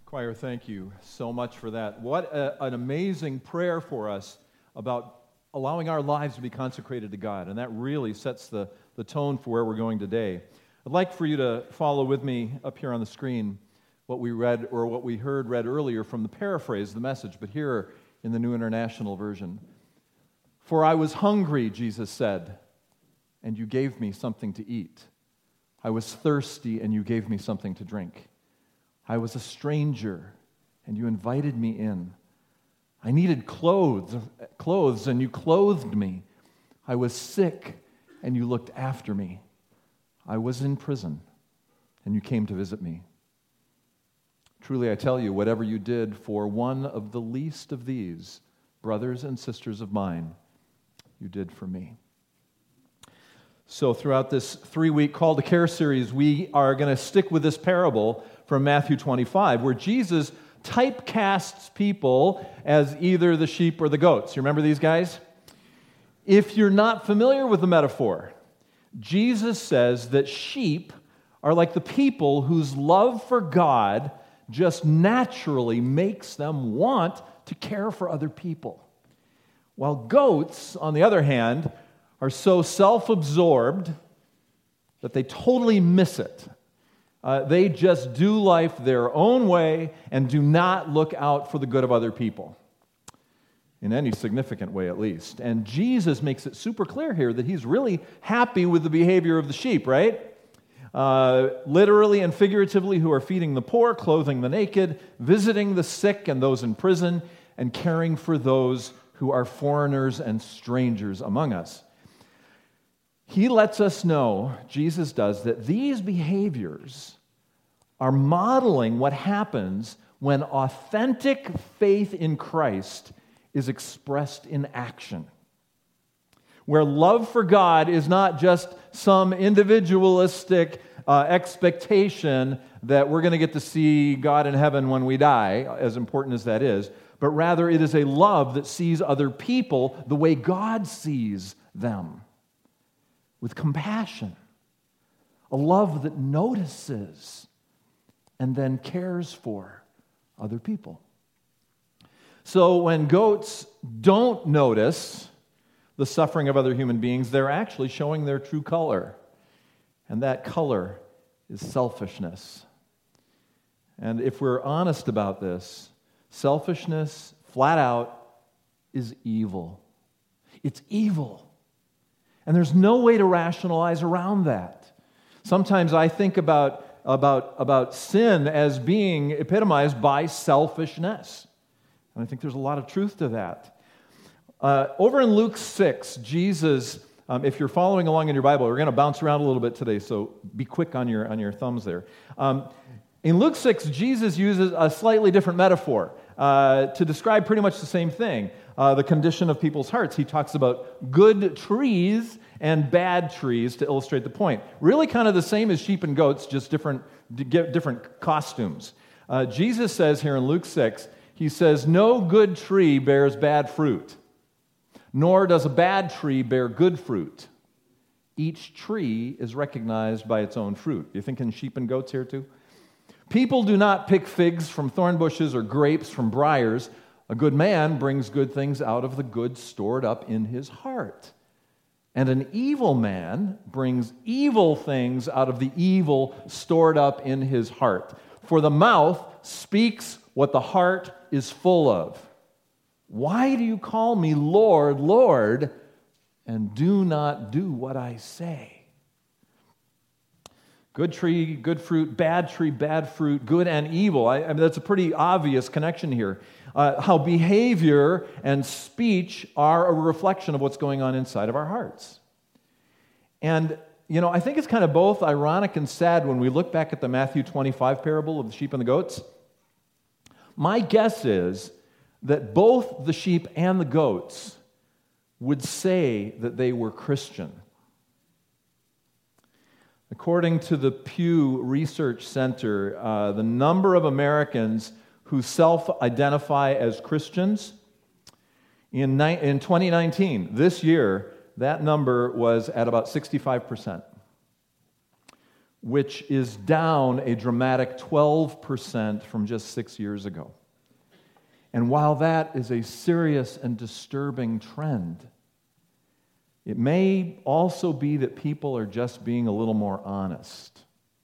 Choir, thank you so much for that. What an amazing prayer for us about allowing our lives to be consecrated to God, and that really sets the tone for where we're going today. I'd like for you to follow with me up here on the screen what we read, or what we heard read earlier from the paraphrase, the message, but here in the New International Version. For I was hungry, Jesus said, and you gave me something to eat. I was thirsty, and you gave me something to drink. I was a stranger, and you invited me in. I needed clothes, and you clothed me. I was sick, and you looked after me. I was in prison, and you came to visit me. Truly, I tell you, whatever you did for one of the least of these, brothers and sisters of mine, you did for me. So throughout this 3-week Call to Care series, we are going to stick with this parable from Matthew 25, where Jesus typecasts people as either the sheep or the goats. You remember these guys? If you're not familiar with the metaphor, Jesus says that sheep are like the people whose love for God just naturally makes them want to care for other people. While goats, on the other hand, are so self-absorbed that they totally miss it. They just do life their own way and do not look out for the good of other people, in any significant way at least. And Jesus makes it super clear here that he's really happy with the behavior of the sheep, right? Literally and figuratively, who are feeding the poor, clothing the naked, visiting the sick and those in prison, and caring for those who are foreigners and strangers among us. He lets us know, Jesus does, that these behaviors are modeling what happens when authentic faith in Christ is expressed in action. Where love for God is not just some individualistic expectation that we're going to get to see God in heaven when we die, as important as that is, but rather it is a love that sees other people the way God sees them, with compassion, a love that notices and then cares for other people. So when goats don't notice the suffering of other human beings, they're actually showing their true color. And that color is selfishness. And if we're honest about this, selfishness, flat out, is evil. It's evil. And there's no way to rationalize around that. Sometimes I think about sin as being epitomized by selfishness. And I think there's a lot of truth to that. Over in Luke 6, Jesus, if you're following along in your Bible, we're going to bounce around a little bit today, so be quick on your thumbs there. In Luke 6, Jesus uses a slightly different metaphor to describe pretty much the same thing, the condition of people's hearts. He talks about good trees and bad trees to illustrate the point. Really kind of the same as sheep and goats, just different costumes. Jesus says here in Luke 6, he says, "No good tree bears bad fruit, nor does a bad tree bear good fruit. Each tree is recognized by its own fruit." You thinking sheep and goats here too? "People do not pick figs from thorn bushes or grapes from briars. A good man brings good things out of the good stored up in his heart. And an evil man brings evil things out of the evil stored up in his heart. For the mouth speaks what the heart is full of. Why do you call me Lord, Lord, and do not do what I say?" Good tree, good fruit, bad tree, bad fruit, good and evil. I mean, that's a pretty obvious connection here. How behavior and speech are a reflection of what's going on inside of our hearts. And, I think it's kind of both ironic and sad when we look back at the Matthew 25 parable of the sheep and the goats. My guess is that both the sheep and the goats would say that they were Christian. According to the Pew Research Center, the number of Americans who self-identify as Christians, in 2019, this year, that number was at about 65%. which is down a dramatic 12% from just 6 years ago. And while that is a serious and disturbing trend, it may also be that people are just being a little more honest.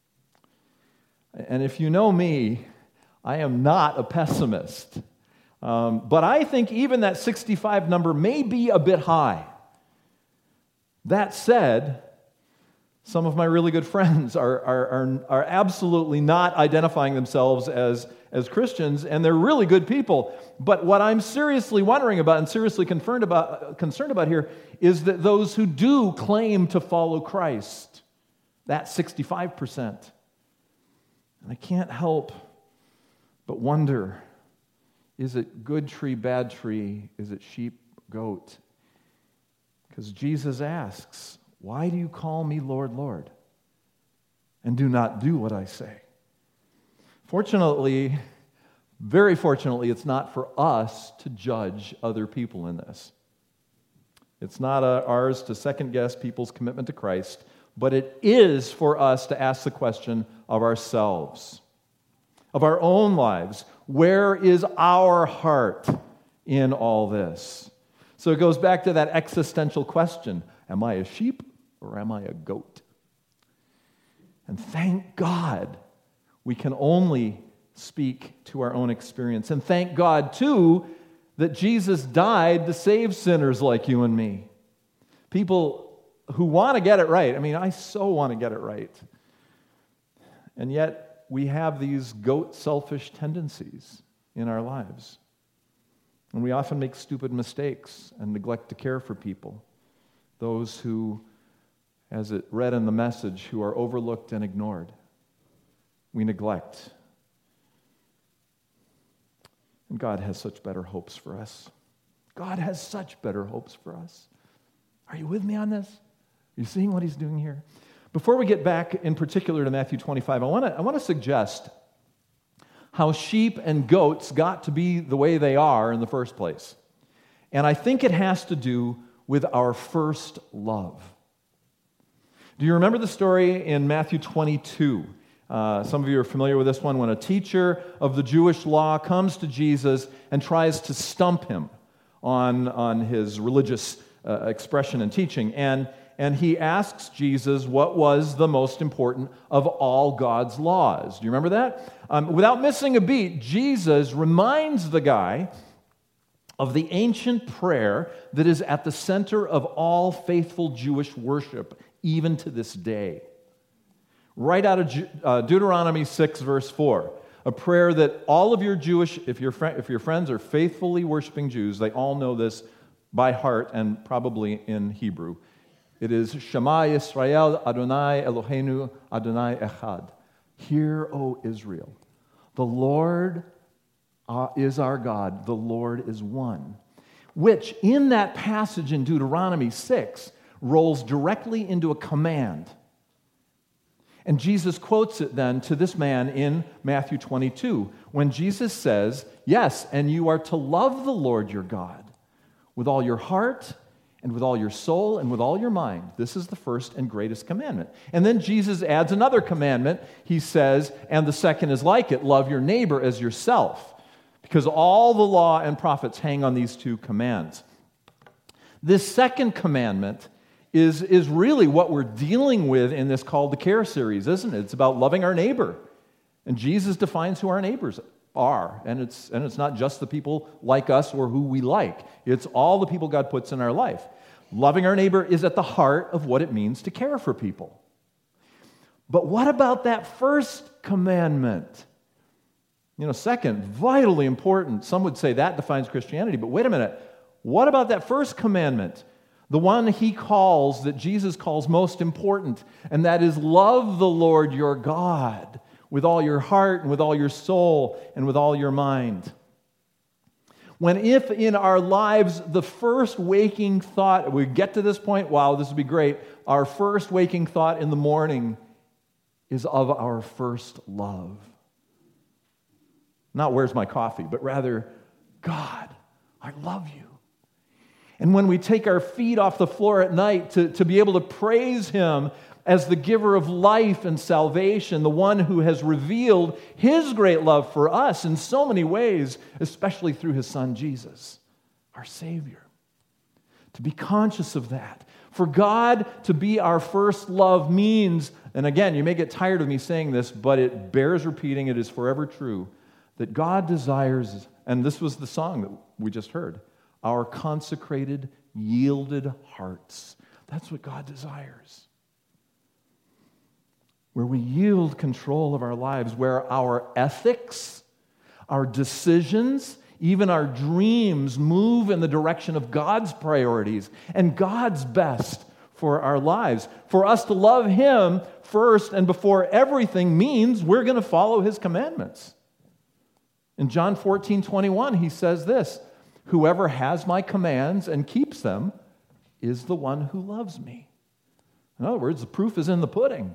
And if you know me, I am not a pessimist. But I think even that 65 number may be a bit high. That said, some of my really good friends are absolutely not identifying themselves as Christians, and they're really good people. But what I'm seriously wondering about and seriously concerned about here is that those who do claim to follow Christ, that 65%. And I can't help but wonder, is it good tree, bad tree? Is it sheep, goat? Because Jesus asks, why do you call me Lord, Lord, and do not do what I say? Fortunately, very fortunately, it's not for us to judge other people in this. It's not ours to second-guess people's commitment to Christ, but it is for us to ask the question of ourselves, of our own lives. Where is our heart in all this? So it goes back to that existential question, am I a sheep or am I a goat? And thank God we can only speak to our own experience. And thank God, too, that Jesus died to save sinners like you and me. People who want to get it right. I mean, I so want to get it right. And yet, we have these goat selfish tendencies in our lives. And we often make stupid mistakes and neglect to care for people. Those who, as it read in the message, who are overlooked and ignored. We neglect. And God has such better hopes for us. God has such better hopes for us. Are you with me on this? Are you seeing what he's doing here? Before we get back in particular to Matthew 25, I want to suggest how sheep and goats got to be the way they are in the first place. And I think it has to do with our first love. Do you remember the story in Matthew 22? Some of you are familiar with this one, when a teacher of the Jewish law comes to Jesus and tries to stump him on his religious expression and teaching. And he asks Jesus what was the most important of all God's laws. Do you remember that? Without missing a beat, Jesus reminds the guy of the ancient prayer that is at the center of all faithful Jewish worship, even to this day. Right out of Deuteronomy 6, verse 4, a prayer that all of your Jewish, if your friends are faithfully worshiping Jews, they all know this by heart and probably in Hebrew. It is Shema Yisrael Adonai Eloheinu Adonai Echad. Hear, O Israel, the Lord is our God, the Lord is one. Which, in that passage in Deuteronomy 6, rolls directly into a command. And Jesus quotes it then to this man in Matthew 22, when Jesus says, yes, and you are to love the Lord your God with all your heart, and with all your soul, and with all your mind. This is the first and greatest commandment. And then Jesus adds another commandment. He says, and the second is like it, love your neighbor as yourself. Because all the law and prophets hang on these two commands. This second commandment is really what we're dealing with in this Call to Care series, isn't it? It's about loving our neighbor. And Jesus defines who our neighbors are. And it's not just the people like us or who we like. It's all the people God puts in our life. Loving our neighbor is at the heart of what it means to care for people. But what about that first commandment? Second, vitally important. Some would say that defines Christianity, but wait a minute. What about that first commandment? The one that Jesus calls most important, and that is love the Lord your God with all your heart and with all your soul and with all your mind. If in our lives the first waking thought, we get to this point, wow, this would be great, our first waking thought in the morning is of our first love. Not where's my coffee, but rather, God, I love you. And when we take our feet off the floor at night to be able to praise Him as the giver of life and salvation, the one who has revealed His great love for us in so many ways, especially through His Son Jesus, our Savior. To be conscious of that. For God to be our first love means, and again, you may get tired of me saying this, but it bears repeating, it is forever true, that God desires, and this was the song that we just heard, our consecrated, yielded hearts. That's what God desires. Where we yield control of our lives, where our ethics, our decisions, even our dreams move in the direction of God's priorities and God's best for our lives. For us to love Him first and before everything means we're going to follow His commandments. In John 14:21, He says this, "Whoever has my commands and keeps them is the one who loves me." In other words, the proof is in the pudding.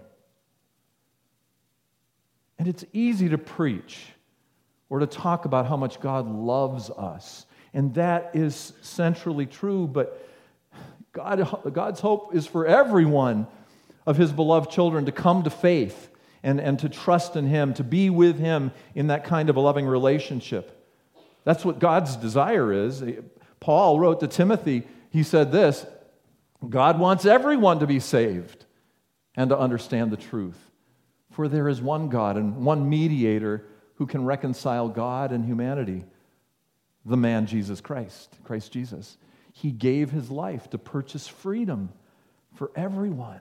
And it's easy to preach or to talk about how much God loves us. And that is centrally true, but God's hope is for everyone of His beloved children to come to faith and to trust in Him, to be with Him in that kind of a loving relationship. That's what God's desire is. Paul wrote to Timothy, he said this, God wants everyone to be saved and to understand the truth. For there is one God and one mediator who can reconcile God and humanity, the man Jesus Christ, Christ Jesus. He gave His life to purchase freedom for everyone.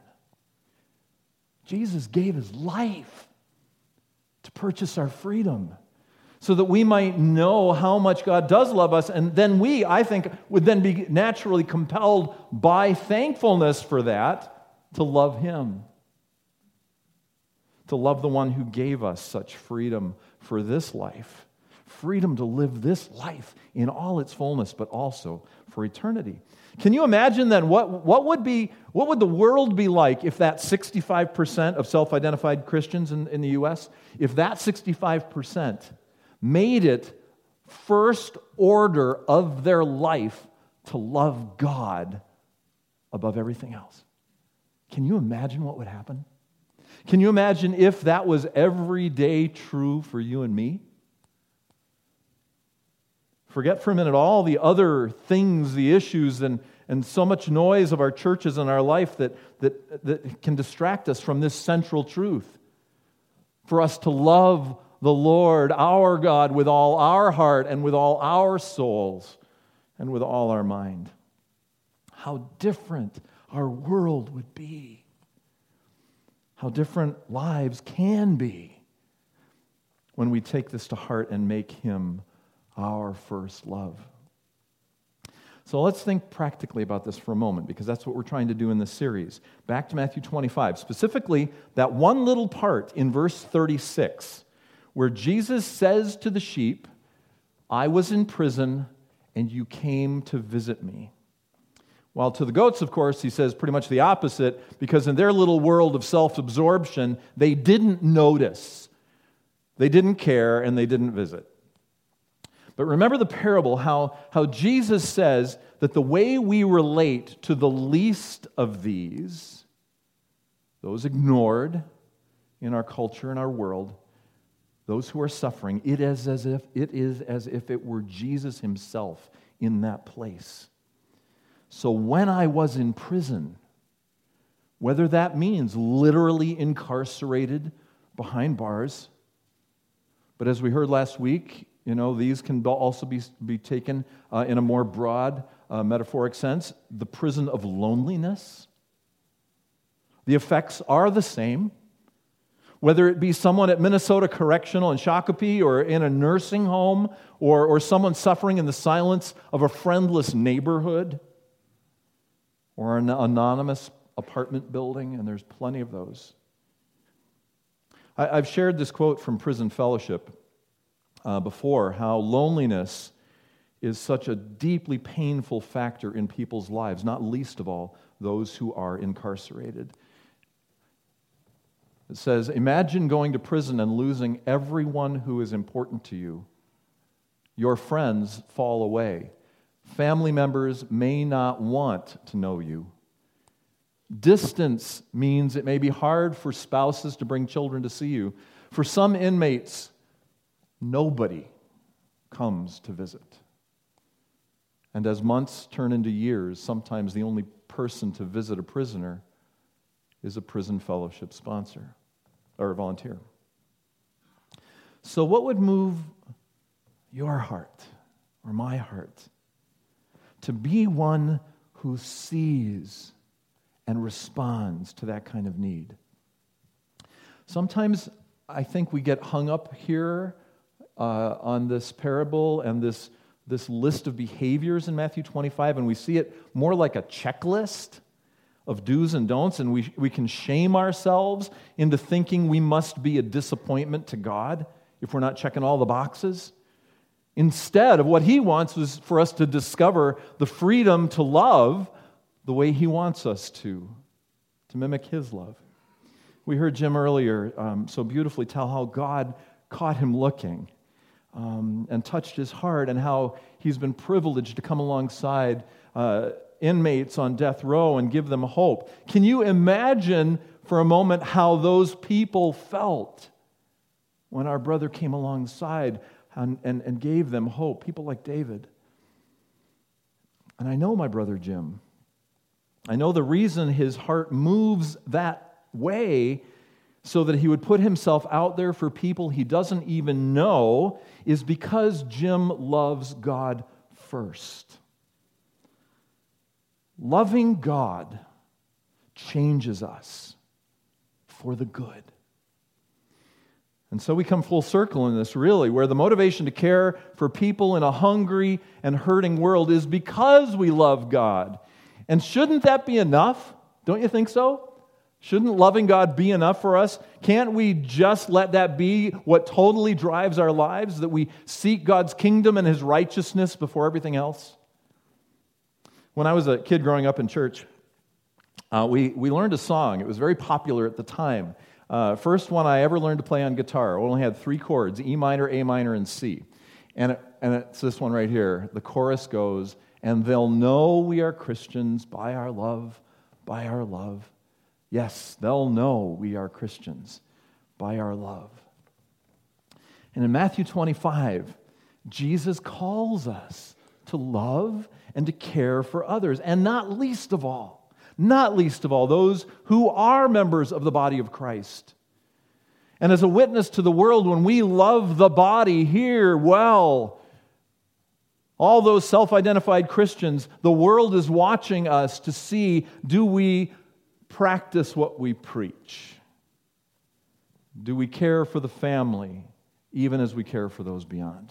Jesus gave His life to purchase our freedom so that we might know how much God does love us, and then we, I think, would then be naturally compelled by thankfulness for that to love Him. To love the one who gave us such freedom for this life. Freedom to live this life in all its fullness, but also for eternity. Can you imagine then what would the world be like if that 65% of self-identified Christians in the U.S., if that 65% made it first order of their life to love God above everything else? Can you imagine what would happen? Can you imagine if that was every day true for you and me? Forget for a minute all the other things, the issues, and so much noise of our churches and our life that can distract us from this central truth. For us to love the Lord, our God, with all our heart and with all our souls and with all our mind. How different our world would be. How different lives can be when we take this to heart and make Him our first love. So let's think practically about this for a moment, because that's what we're trying to do in this series. Back to Matthew 25, specifically that one little part in verse 36, where Jesus says to the sheep, "I was in prison, and you came to visit me." While to the goats, of course, He says pretty much the opposite, because in their little world of self-absorption, they didn't notice, they didn't care, and they didn't visit. But remember the parable, how Jesus says that the way we relate to the least of these, those ignored in our culture and our world, those who are suffering, it is as if it were Jesus Himself in that place. So when I was in prison, whether that means literally incarcerated behind bars, but as we heard last week, these can also be taken in a more broad metaphoric sense, the prison of loneliness. The effects are the same. Whether it be someone at Minnesota Correctional in Shakopee or in a nursing home or someone suffering in the silence of a friendless neighborhood, or an anonymous apartment building, and there's plenty of those. I've shared this quote from Prison Fellowship before, how loneliness is such a deeply painful factor in people's lives, not least of all those who are incarcerated. It says, imagine going to prison and losing everyone who is important to you. Your friends fall away. Family members may not want to know you. Distance means it may be hard for spouses to bring children to see you. For some inmates, nobody comes to visit. And as months turn into years, sometimes the only person to visit a prisoner is a prison fellowship sponsor or volunteer. So what would move your heart or my heart to be one who sees and responds to that kind of need? Sometimes I think we get hung up here on this parable and this list of behaviors in Matthew 25, and we see it more like a checklist of do's and don'ts, and we can shame ourselves into thinking we must be a disappointment to God if we're not checking all the boxes. Instead of what He wants was for us to discover the freedom to love the way He wants us to mimic His love. We heard Jim earlier so beautifully tell how God caught him looking and touched his heart, and how he's been privileged to come alongside inmates on death row and give them hope. Can you imagine for a moment how those people felt when our brother came alongside and gave them hope? People like David. And I know my brother Jim. I know the reason his heart moves that way, so that he would put himself out there for people he doesn't even know, is because Jim loves God first. Loving God changes us for the good. And so we come full circle in this, really, where the motivation to care for people in a hungry and hurting world is because we love God. And shouldn't that be enough? Don't you think so? Shouldn't loving God be enough for us? Can't we just let that be what totally drives our lives, that we seek God's kingdom and His righteousness before everything else? When I was a kid growing up in church, we learned a song. It was very popular at the time. First one I ever learned to play on guitar. It only had 3 chords, E minor, A minor, and C. And it's this one right here. The chorus goes, "And they'll know we are Christians by our love, by our love. Yes, they'll know we are Christians by our love." And in Matthew 25, Jesus calls us to love and to care for others, and not least of all, those who are members of the body of Christ. And as a witness to the world, when we love the body here well, all those self-identified Christians, the world is watching us to see, do we practice what we preach? Do we care for the family, even as we care for those beyond?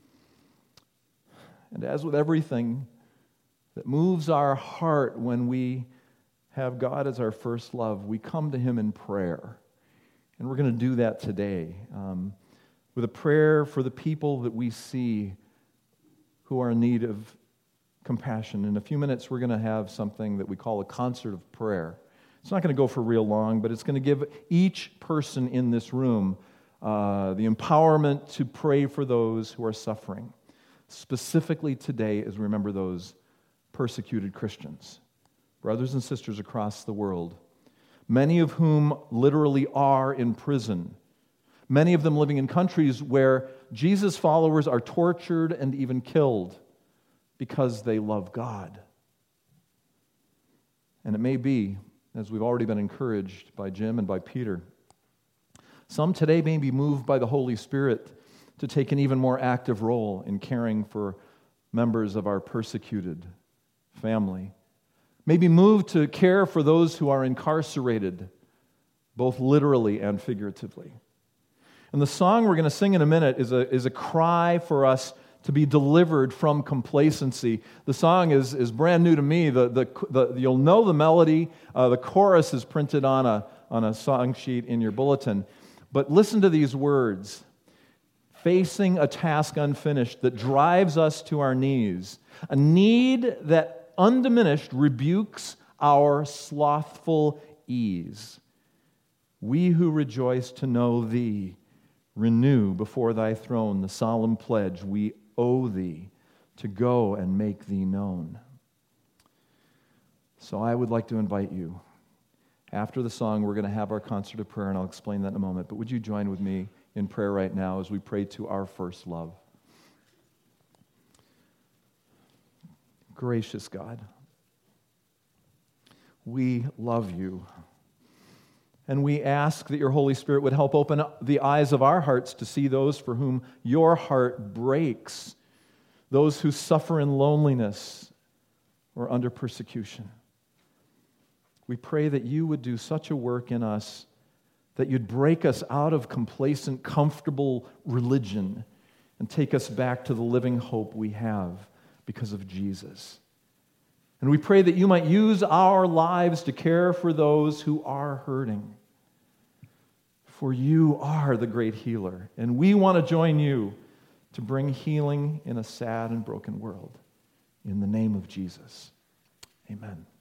And as with everything that moves our heart when we have God as our first love, we come to Him in prayer. And we're going to do that today with a prayer for the people that we see who are in need of compassion. In a few minutes, we're going to have something that we call a concert of prayer. It's not going to go for real long, but it's going to give each person in this room the empowerment to pray for those who are suffering. Specifically today, as we remember those persecuted Christians, brothers and sisters across the world, many of whom literally are in prison, many of them living in countries where Jesus' followers are tortured and even killed because they love God. And it may be, as we've already been encouraged by Jim and by Peter, some today may be moved by the Holy Spirit to take an even more active role in caring for members of our persecuted family. May be moved to care for those who are incarcerated, both literally and figuratively. And the song we're going to sing in a minute is a cry for us to be delivered from complacency. The song is brand new to me. You'll know the melody. The chorus is printed on a song sheet in your bulletin. But listen to these words. Facing a task unfinished that drives us to our knees. A need that undiminished rebukes our slothful ease. We who rejoice to know Thee, renew before Thy throne the solemn pledge we owe Thee to go and make thee known. So I would like to invite you. After the song, we're going to have our concert of prayer, and I'll explain that in a moment. But would you join with me in prayer right now as we pray to our first love? Gracious God, we love you. And we ask that your Holy Spirit would help open up the eyes of our hearts to see those for whom your heart breaks, those who suffer in loneliness or under persecution. We pray that you would do such a work in us that you'd break us out of complacent, comfortable religion and take us back to the living hope we have because of Jesus. And we pray that you might use our lives to care for those who are hurting. For you are the great healer, and we want to join you to bring healing in a sad and broken world. In the name of Jesus, amen.